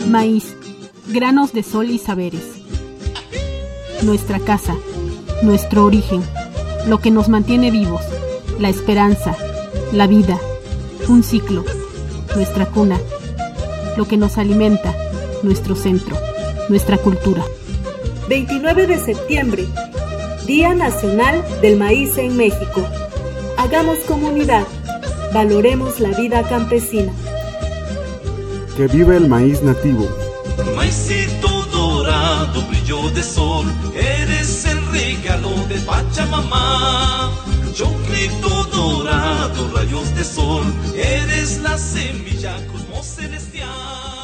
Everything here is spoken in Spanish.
Maíz, granos de sol y saberes. Nuestra casa, nuestro origen, lo que nos mantiene vivos, la esperanza, la vida, un ciclo, nuestra cuna, lo que nos alimenta, nuestro centro, nuestra cultura. 29 de septiembre, Día Nacional del Maíz en México. Hagamos comunidad, valoremos la vida campesina. Que vive el maíz nativo. Maicito dorado, brillo de sol, eres el regalo de Pachamama. Choclito dorado, rayos de sol, eres la semilla cosmos celestial.